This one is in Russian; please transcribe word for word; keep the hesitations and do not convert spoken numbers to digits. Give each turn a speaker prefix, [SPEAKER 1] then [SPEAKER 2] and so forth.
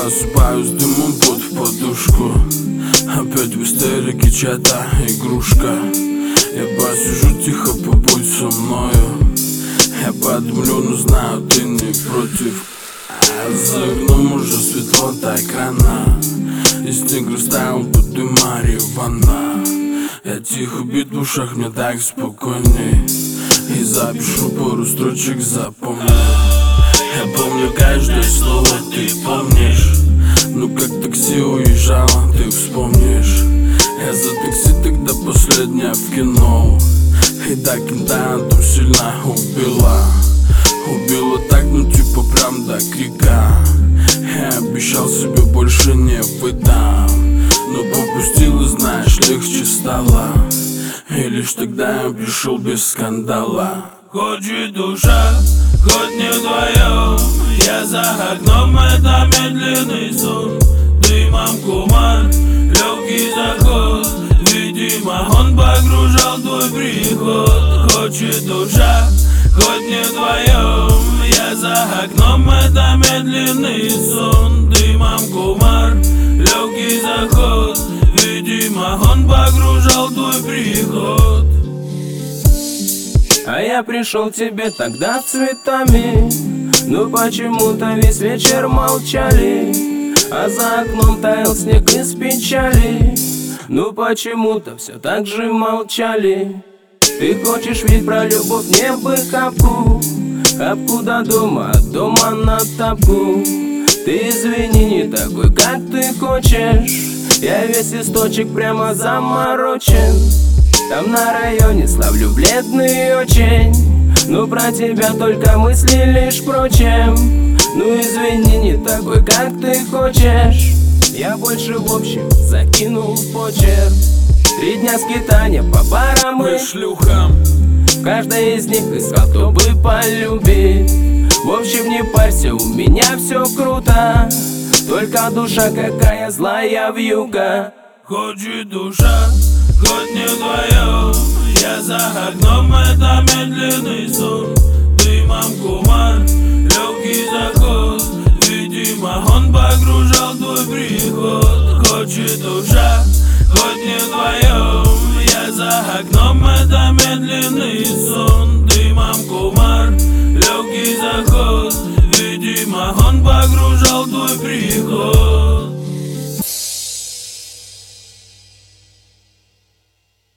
[SPEAKER 1] просыпаюсь дымом под подушку. Опять в истерике чья-то игрушка. Я посижу тихо, побудь со мною. Я подумлю, но знаю, ты не против. А за окном уже светло так рано, и снег растаял под Марьевана. Я тихо, бит в ушах, мне так спокойней, и запишу пару строчек, запомни. Я помню каждое слово, ты помнишь. Ну как такси уезжало, ты вспомнишь. Я за такси тогда последняя в кино, и до кента там сильно убила. Убила так, ну типа прям до крика. Я обещал себе больше не выдам, но попустил и знаешь, легче стало. И лишь тогда я пришел без скандала.
[SPEAKER 2] Хочет душа, хоть не вдвоем. Я за окном, это медленный сон. Дымом кумар, легкий заход. Видимо, он погружал твой приход. Хочет душа, хоть не вдвоем. Я за окном, это медленный сон. Дымом кумар, легкий заход. Видимо, он погружал твой приход.
[SPEAKER 3] А я пришел к тебе тогда цветами, но почему-то весь вечер молчали. А за окном таял снег из печали, но почему-то все так же молчали. Ты хочешь ведь про любовь небо капку, капку до дома, от дома на тапку. Ты извини, не такой, как ты хочешь. Я весь источник прямо заморочен. Там на районе славлю бледный очень, но про тебя только мысли лишь прочим. Ну извини, не такой, как ты хочешь. Я больше в общем закинул почерк. Три дня скитания по барам и
[SPEAKER 1] шлюхам.
[SPEAKER 3] В каждой из них искал, кто бы полюбить. В общем, не парься, у меня все круто, только душа какая злая вьюга.
[SPEAKER 2] Хочет душа, хоть не вдвоем. Я за окном, это медленный сон. Дымом кумар, легкий заход. Видимо, он погружал твой приход. Хочет душа, хоть не вдвоем. Я за окном, это медленный сон. Дымом кумар, легкий заход. Видимо, он погружал твой приход.